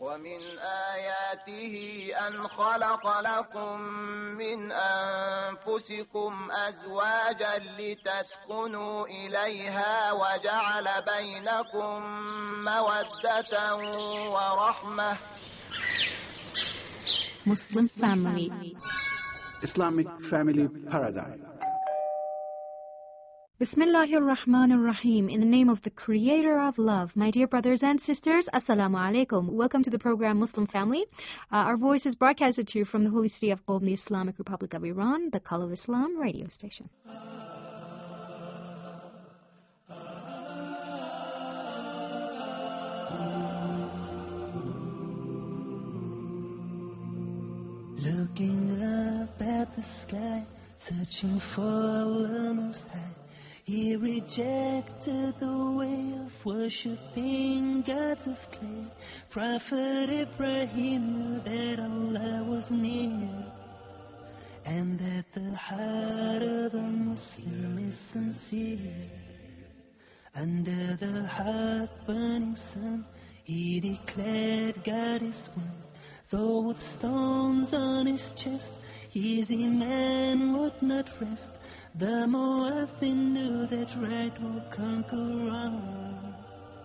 ومن آياته أن خلق لكم من أنفسكم أزواجا لتسكنوا إليها وجعل بينكم مودة ورحمة. Muslim family. Islamic family paradigm. Bismillahir Rahmanir Rahim. In the name of the Creator of Love, my dear brothers and sisters, Assalamu alaikum. Welcome to the program Muslim Family. Our voice is broadcasted to you from the holy city of Qom, the Islamic Republic of Iran, the Call of Islam radio station. Looking up at the sky, searching for Allah Most High, he rejected the way of worshipping gods of clay. Prophet Ibrahim knew that Allah was near, and that the heart of a Muslim is sincere. Under the hot-burning sun, he declared God is one. Though with stones on his chest, his iman would not rest. The Mu'adhin knew that right will conquer wrong,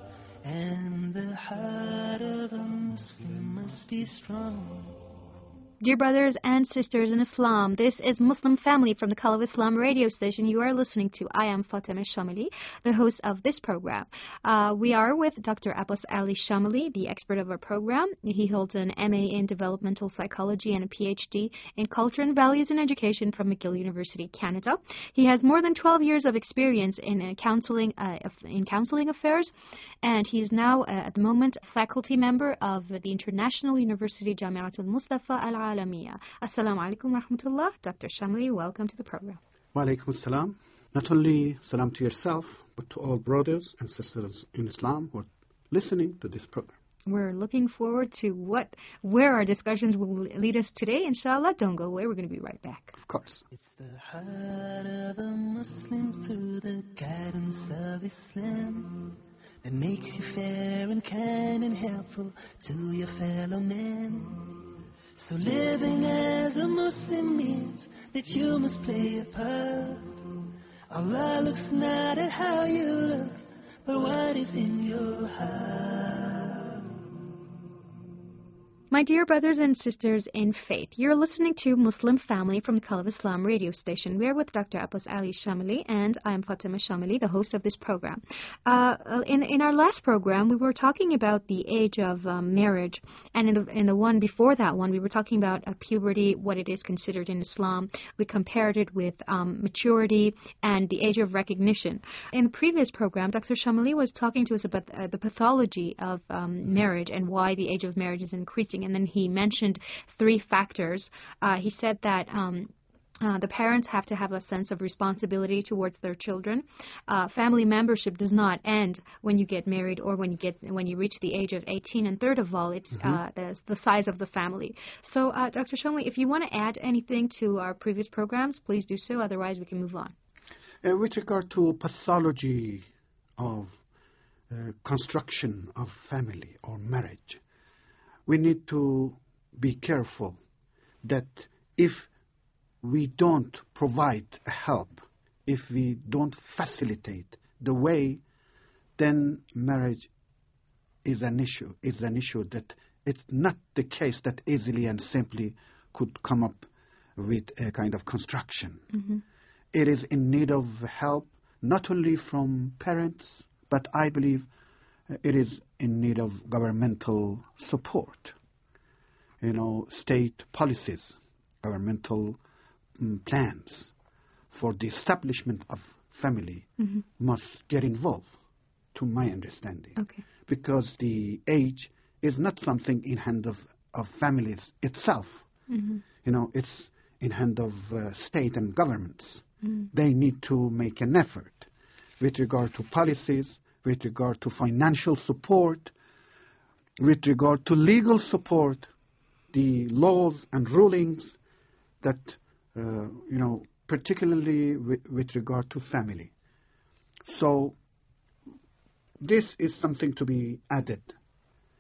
and the heart of a Muslim must be strong. Dear brothers and sisters in Islam, this is Muslim Family from the Call of Islam radio station. You are listening to. I am Fatima Shamili, the host of this program. We are with Dr. Abbas Ali Shamili, the expert of our program. He holds an MA in Developmental Psychology and a PhD in Culture and Values in Education from McGill University, Canada. He has more than 12 years of experience in counseling affairs, and he is now, at the moment, a faculty member of the International University Jamiat al-Mustafa al-Alamiya. Assalamu alaikum wa rahmatullah. Dr. Shamili, welcome to the program. Wa alaikum assalam. Not only salam to yourself, but to all brothers and sisters in Islam who are listening to this program. We're looking forward to where our discussions will lead us today. Inshallah, don't go away. We're going to be right back. Of course. It's the heart of a Muslim through the guidance of Islam that makes you fair and kind and helpful to your fellow man. So living as a Muslim means that you must play a part. Allah looks not at how you look, but what is in your heart. My dear brothers and sisters in faith, you're listening to Muslim Family from the Call of Islam radio station. We're with Dr. Abbas Ali Shamili, and I'm Fatima Shamili, the host of this program. In our last program, we were talking about the age of marriage, and in the one before that one, we were talking about puberty, what it is considered in Islam. We compared it with maturity and the age of recognition. In the previous program, Dr. Shamili was talking to us about the pathology of marriage and why the age of marriage is increasing. And then he mentioned three factors. He said that the parents have to have a sense of responsibility towards their children. Family membership does not end when you get married or when you reach the age of 18. And third of all, it's the size of the family. So, Dr. Shamili, if you want to add anything to our previous programs, please do so. Otherwise, we can move on. With regard to pathology of construction of family or marriage, we need to be careful that if we don't provide help, if we don't facilitate the way, then marriage is an issue. It's an issue that it's not the case that easily and simply could come up with a kind of construction. Mm-hmm. It is in need of help, not only from parents, but I believe it is in need of governmental support. State policies, governmental plans for the establishment of family must get involved, to my understanding. Okay. Because the age is not something in hand of families itself. Mm-hmm. It's in hand of state and governments. Mm-hmm. They need to make an effort with regard to policies, with regard to financial support, with regard to legal support, the laws and rulings that, particularly with regard to family. So this is something to be added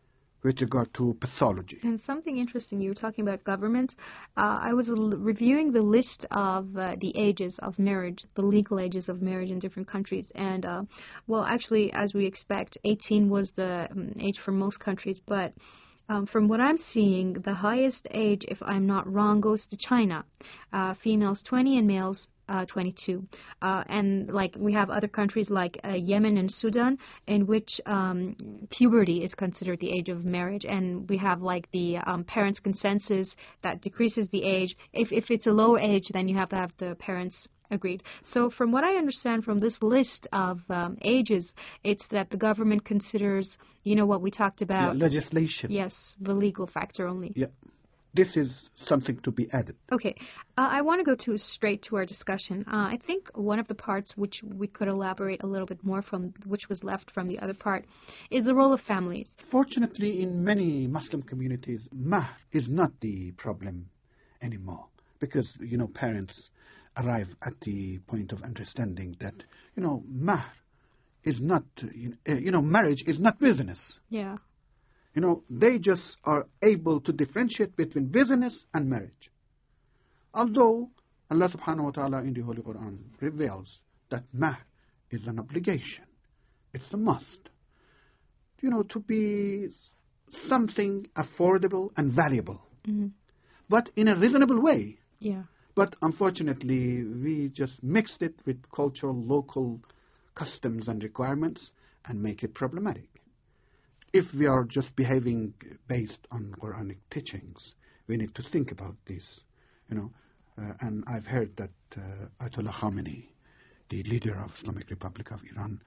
with regard to pathology. And something interesting, you were talking about governments. I was reviewing the list of the ages of marriage, the legal ages of marriage in different countries. And, well, actually, as we expect, 18 was the age for most countries. But from what I'm seeing, the highest age, if I'm not wrong, goes to China. Females 20 and males 22. And like we have other countries like Yemen and Sudan, in which puberty is considered the age of marriage, and we have like the parents' consensus that decreases the age. If it's a low age, then you have to have the parents agreed. So from what I understand from this list of ages, it's that the government considers, you know, what we talked about. Yeah, legislation. Yes, the legal factor only. Yeah. This is something to be added. Okay. I want to go straight to our discussion. I think one of the parts which we could elaborate a little bit more from, which was left from the other part, is the role of families. Fortunately, in many Muslim communities, mahr is not the problem anymore, because, you know, parents arrive at the point of understanding that, you know, mahr is not, you know, marriage is not business. Yeah. You know, they just are able to differentiate between business and marriage. Although Allah subhanahu wa ta'ala in the Holy Quran reveals that mahr is an obligation. It's a must. You know, to be something affordable and valuable. Mm-hmm. But in a reasonable way. Yeah. But unfortunately, we just mixed it with cultural, local customs and requirements and make it problematic. If we are just behaving based on Quranic teachings, we need to think about this, you know. And I've heard that Ayatollah Khamenei, the leader of Islamic Republic of Iran,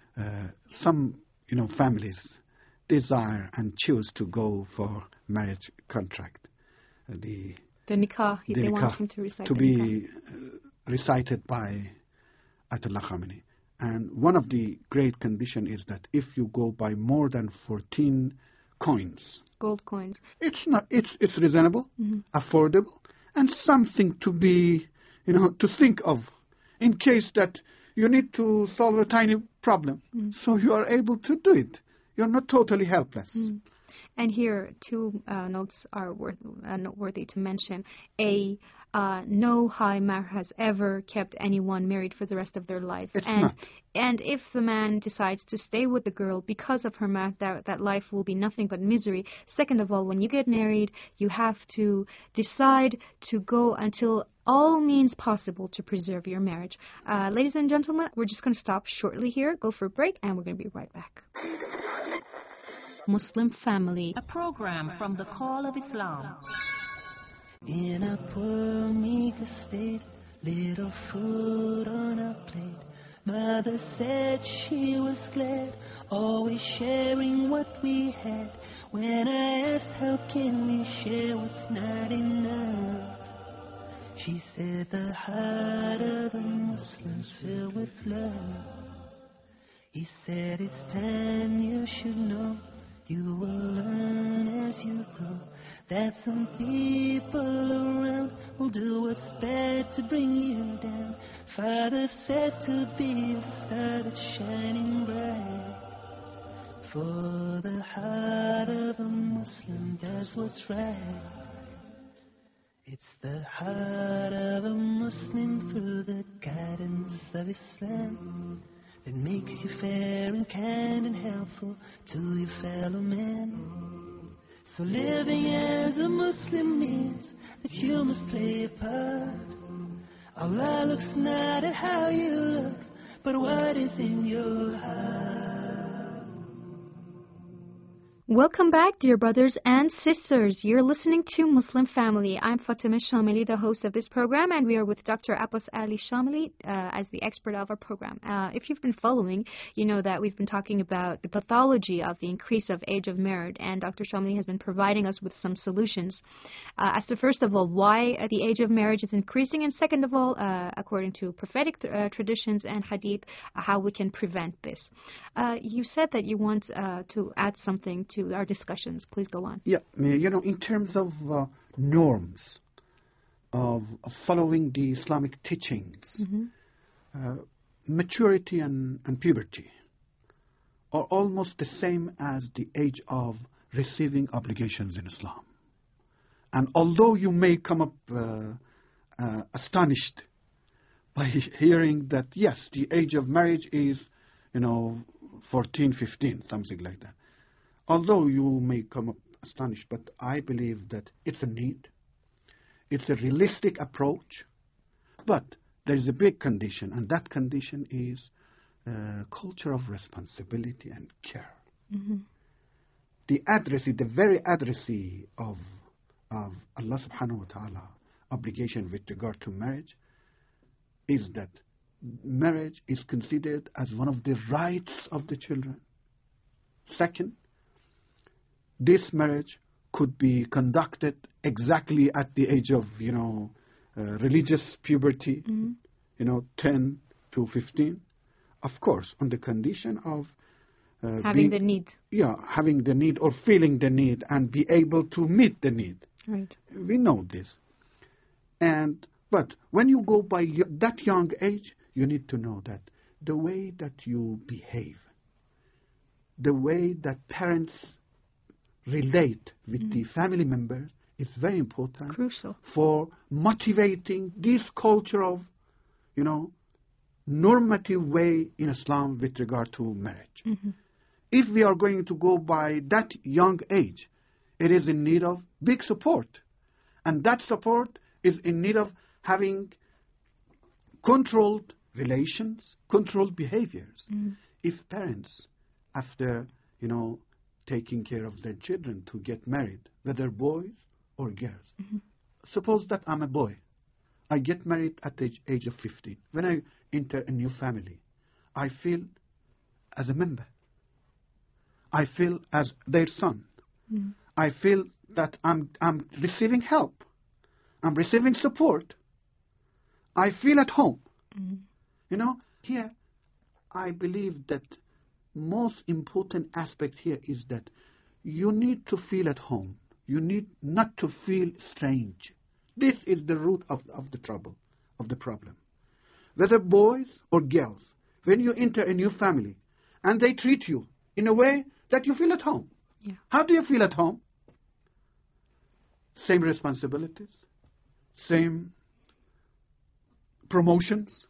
some, you know, families desire and choose to go for marriage contract. The nikah, the they nikah want him to recite to the be nikah. Recited by Ayatollah Khamenei. And one of the great conditions is that if you go by more than 14 coins, gold coins, it's reasonable, affordable, and something to be, you know, to think of in case that you need to solve a tiny problem. So you are able to do it. You're not totally helpless. And here, two notes are noteworthy to mention. No high mahr has ever kept anyone married for the rest of their life. It's not. And if the man decides to stay with the girl because of her mahr, that life will be nothing but misery. Second of all, when you get married, you have to decide to go until all means possible to preserve your marriage. Ladies and gentlemen, we're just going to stop shortly here, go for a break, and we're going to be right back. Muslim Family, a program from the Call of Islam. In a poor, meager state, little food on our plate. Mother said she was glad, always sharing what we had. When I asked how can we share what's not enough, she said the heart of the Muslims filled with love. He said it's time you should know, you will learn as you grow, that some people around will do what's bad to bring you down. Father said to be a star that's shining bright, for the heart of a Muslim does what's right. It's the heart of a Muslim through the guidance of Islam that makes you fair and kind and helpful to your fellow man. So living as a Muslim means that you must play a part. Allah looks not at how you look, but what is in your heart. Welcome back, dear brothers and sisters. You're listening to Muslim Family. I'm Fatima Shamili, the host of this program, and we are with Dr. Abbas Ali Shamili as the expert of our program. If you've been following, you know that we've been talking about the pathology of the increase of age of marriage, and Dr. Shamili has been providing us with some solutions as to, first of all, why the age of marriage is increasing, and second of all, according to prophetic traditions and hadith, how we can prevent this. You said that you want to add something to our discussions. Please go on. Yeah, you know, in terms of norms of following the Islamic teachings, maturity and puberty are almost the same as the age of receiving obligations in Islam. And although you may come up astonished by hearing that, yes, the age of marriage is, 14, 15, something like that. Although you may come up astonished, but I believe that it's a need. It's a realistic approach. But there is a big condition, and that condition is culture of responsibility and care. Mm-hmm. The very addressee of Allah subhanahu wa ta'ala obligation with regard to marriage is that marriage is considered as one of the rights of the children. Second, this marriage could be conducted exactly at the age of, religious puberty, 10 to 15. Of course, on the condition of having the need. Yeah, having the need or feeling the need and be able to meet the need. Right. We know this. But when you go by that young age, you need to know that the way that you behave, the way that parents relate with the family members is very important. Crucial. For motivating this culture of, normative way in Islam with regard to marriage. Mm-hmm. If we are going to go by that young age, it is in need of big support. And that support is in need of having controlled relations, controlled behaviors. Mm-hmm. If parents, after, taking care of their children to get married, whether boys or girls, suppose that I'm a boy. I get married at the age of 15. When I enter a new family, I feel as a member. I feel as their son. I feel that I'm receiving help. I'm receiving support. I feel at home. Here, I believe that most important aspect here is that you need to feel at home. You need not to feel strange. This is the root of the trouble, of the problem. Whether boys or girls, when you enter a new family and they treat you in a way that you feel at home. Yeah. How do you feel at home? Same responsibilities, same promotions,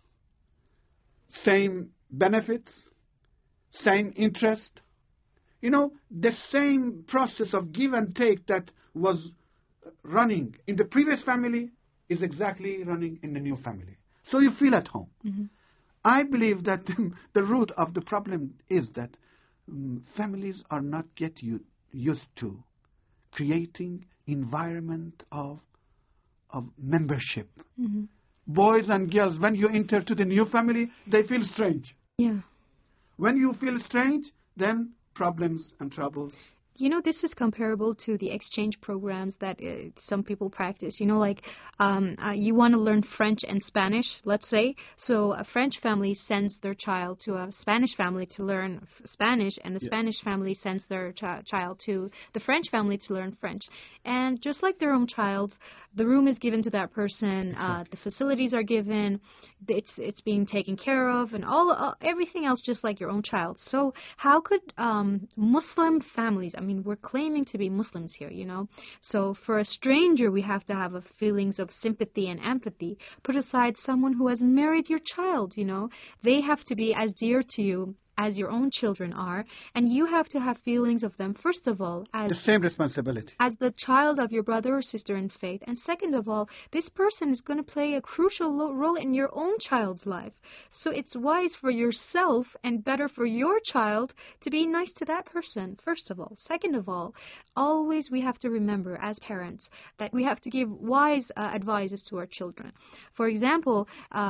same benefits, same interest. The same process of give and take that was running in the previous family is exactly running in the new family. So you feel at home. Mm-hmm. I believe that the root of the problem is that families are not yet used to creating environment of membership. Mm-hmm. Boys and girls, when you enter to the new family, they feel strange. Yeah. When you feel strange, then problems and troubles. This is comparable to the exchange programs that some people practice. You want to learn French and Spanish, let's say. So a French family sends their child to a Spanish family to learn Spanish, and the Spanish family sends their child to the French family to learn French. And just like their own child, the room is given to that person, the facilities are given, it's being taken care of, and everything else just like your own child. So how could Muslim families, we're claiming to be Muslims here, So for a stranger, we have to have feelings of sympathy and empathy. Put aside someone who has married your child, They have to be as dear to you as your own children are, and you have to have feelings of them, first of all, as the same responsibility, as the child of your brother or sister in faith, and second of all, this person is going to play a crucial role in your own child's life. So it's wise for yourself and better for your child to be nice to that person, first of all. Second of all, always we have to remember as parents that we have to give wise advices to our children. For example,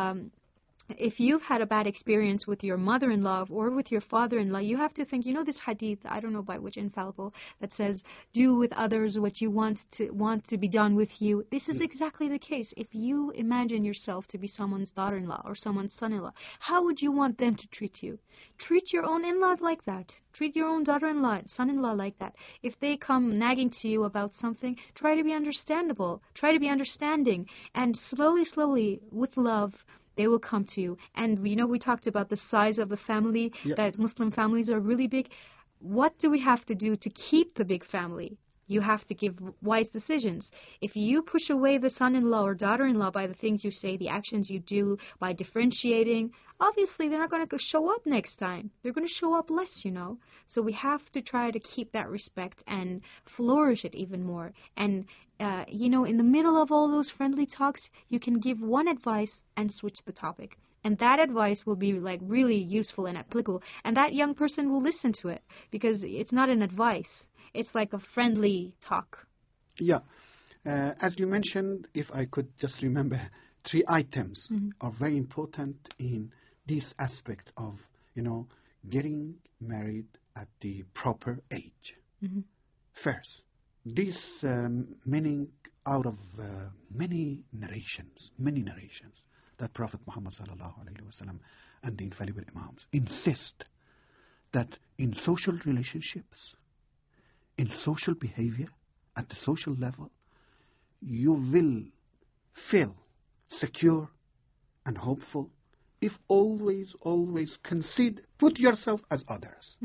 if you've had a bad experience with your mother-in-law or with your father-in-law, you have to think, this hadith, I don't know by which infallible, that says, do with others what you want to be done with you. This is exactly the case. If you imagine yourself to be someone's daughter-in-law or someone's son-in-law, how would you want them to treat you? Treat your own in-laws like that. Treat your own daughter-in-law, son-in-law like that. If they come nagging to you about something, try to be understandable. Try to be understanding. And slowly, with love, they will come to you. And we talked about the size of the family, that Muslim families are really big. what do we have to do to keep the big family? You have to give wise decisions. If you push away the son-in-law or daughter-in-law by the things you say, the actions you do, by differentiating, obviously they're not going to show up next time. They're going to show up less, So we have to try to keep that respect and flourish it even more. And, in the middle of all those friendly talks, you can give one advice and switch the topic. And that advice will be like really useful and applicable. And that young person will listen to it because it's not an advice. It's like a friendly talk. Yeah. As you mentioned, if I could just remember, 3 items are very important in this aspect of, getting married at the proper age. First, this meaning out of many narrations that Prophet Muhammad sallallahu alaihi wasallam and the infallible Imams insist that in social relationships, in social behavior, at the social level, you will feel secure and hopeful if always put yourself as others.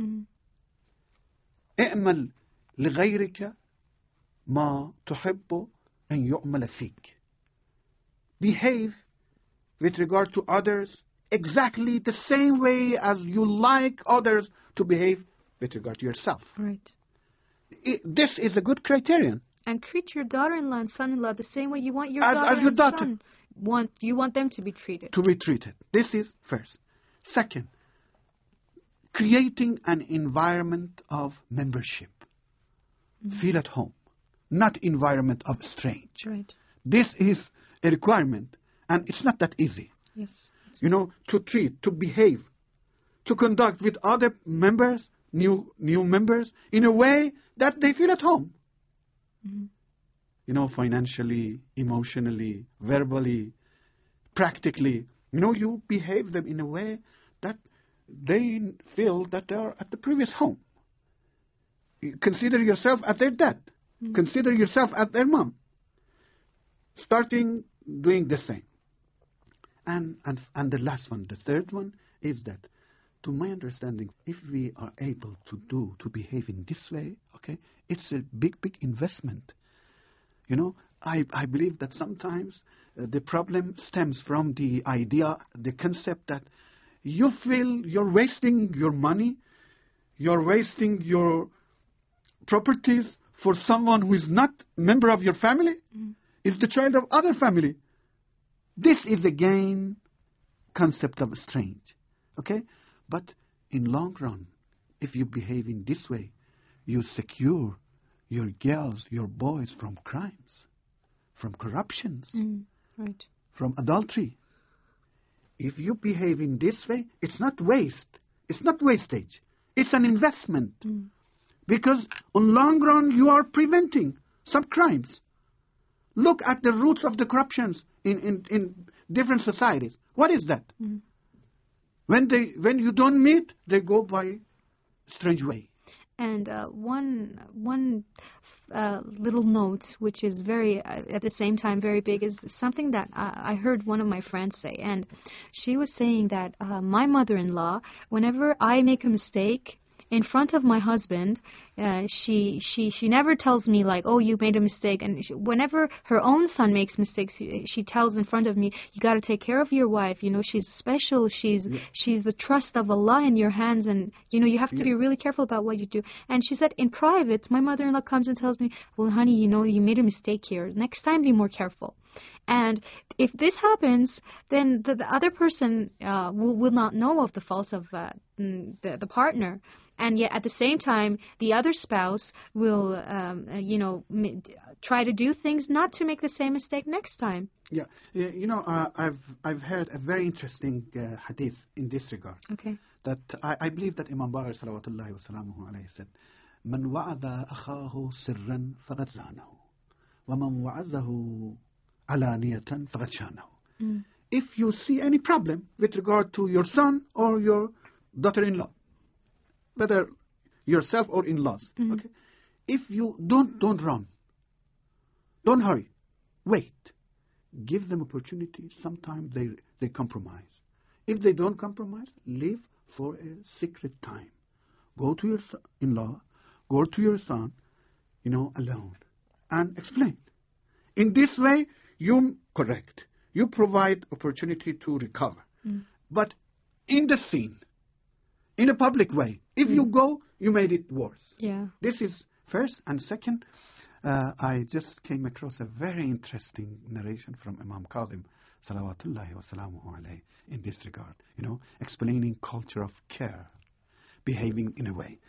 اعمل لغيرك ما تحب أن يعمل فيك. Behave with regard to others exactly the same way as you like others to behave with regard to yourself. Right. This is a good criterion. And treat your daughter-in-law and son-in-law the same way you want your As daughter your and daughter. son. You want them to be treated. To be treated. This is first. Second, creating an environment of membership. Feel at home. Not environment of strange. Right. This is a requirement. And it's not that easy. Yes. To treat, to behave, to conduct with other members, new members, in a way that they feel at home. Financially, emotionally, verbally, practically. You behave them in a way that they feel that they are at the previous home. Consider yourself as their dad. Consider yourself as their mom. Starting doing the same. And the last one, the third one, is that, to my understanding, if we are able to behave in this way, okay, it's a big investment. I believe that sometimes the problem stems from the idea, the concept that you feel you're wasting your money, you're wasting your properties for someone who is not a member of your family, is the child of other family. This is again concept of strange, okay? But in long run, if you behave in this way, you secure your girls, your boys from crimes, from corruptions, right, from adultery. If you behave in this way, it's not waste. It's not wastage. It's an investment. Because on long run, you are preventing some crimes. Look at the roots of the corruptions in different societies. What is that? When you don't meet, they go by strange way. And one little note, which is very, at the same time, very big, is something that I heard one of my friends say. And she was saying that my mother-in-law, whenever I make a mistake in front of my husband, she never tells me like, oh, you made a mistake. And whenever her own son makes mistakes, she tells in front of me, you got to take care of your wife. She's special. She's the trust of Allah in your hands, and you have to be really careful about what you do. And she said, in private, my mother-in-law comes and tells me, well, honey, you made a mistake here. Next time, be more careful. And if this happens, then the other person will not know of the faults of the partner. And yet, at the same time, the other spouse will, try to do things not to make the same mistake next time. Yeah, I've heard a very interesting hadith in this regard. Okay. That I believe that Imam Baqir salawatullahi wa salamuhu alayhi said, "Man wa'adha akhahu sirran faqad zanahu, wa man wa'adhahu alaniyatan faqad shanahu." If you see any problem with regard to your son or your daughter-in-law, whether yourself or in-laws, okay? If you don't run, don't hurry, wait, give them opportunity. Sometimes they compromise. If they don't compromise, leave for a secret time. go to your in-law, go to your son, alone, and explain. In this way, you provide opportunity to recover. But in the scene, in a public way, if you go, you made it worse. Yeah. This is first. And second, I just came across a very interesting narration from Imam Qadim, salawatullahi wa salamuhu alayhi, in this regard, explaining culture of care, behaving in a way.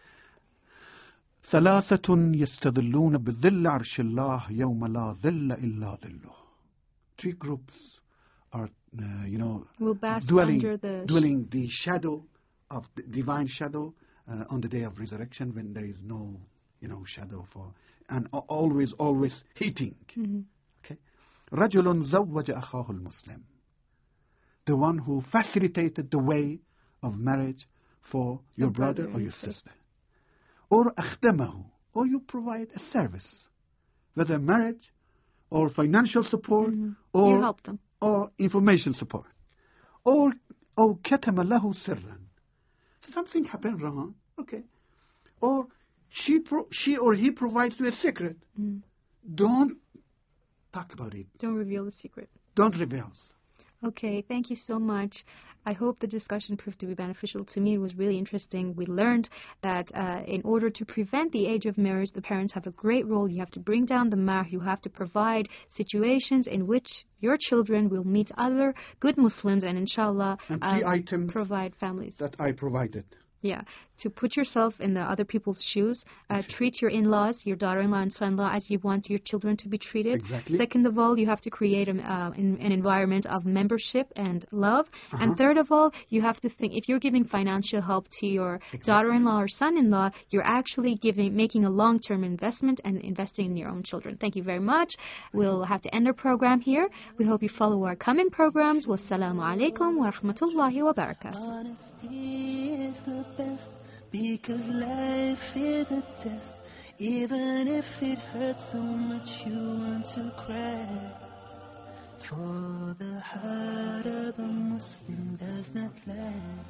ثلاثة يستظلون بظل عرش الله يوم لا ظل إلا ظله. 3 groups are, will bask dwelling the shadow of the divine shadow on the day of resurrection, when there is no, shadow and always heating. Okay. رجل زوج أخاه المسلم. The one who facilitated the way of marriage for your brother or your sister. Or أخدمه, or you provide a service, whether marriage or financial support, or you help them, or information support, or كتم له سرا. Something happened wrong, okay, or she or he provides you a secret. Don't talk about it. Don't reveal the secret. Don't reveal. Okay, thank you so much. I hope the discussion proved to be beneficial. To me, it was really interesting. We learned that in order to prevent the age of marriage, the parents have a great role. You have to bring down the mahr. You have to provide situations in which your children will meet other good Muslims and inshallah and 3 items provide families. That I provided. Yeah, to put yourself in the other people's shoes. Treat your in-laws, your daughter-in-law and son-in-law as you want your children to be treated. Exactly. Second of all, you have to create an environment of membership and love. And third of all, you have to think, if you're giving financial help to your daughter-in-law or son-in-law, you're actually making a long-term investment and investing in your own children. Thank you very much. We'll have to end our program here. We hope you follow our coming programs. Wassalamu alaikum wa rahmatullahi wa barakatuh. Honesty is the best, because life is a test. Even if it hurts so much you want to cry, for the heart of a Muslim does not lie.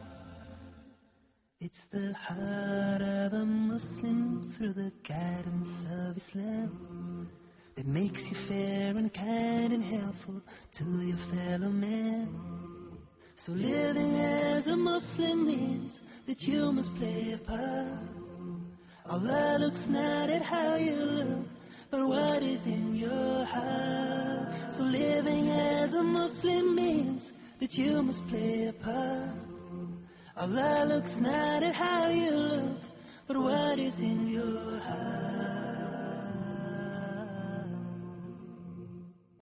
It's the heart of a Muslim through the guidance of Islam that makes you fair and kind and helpful to your fellow man. So living as a Muslim means that you must play a part. Allah looks not at how you look, but what is in your heart. So living as a Muslim means that you must play a part. Allah looks not at how you look,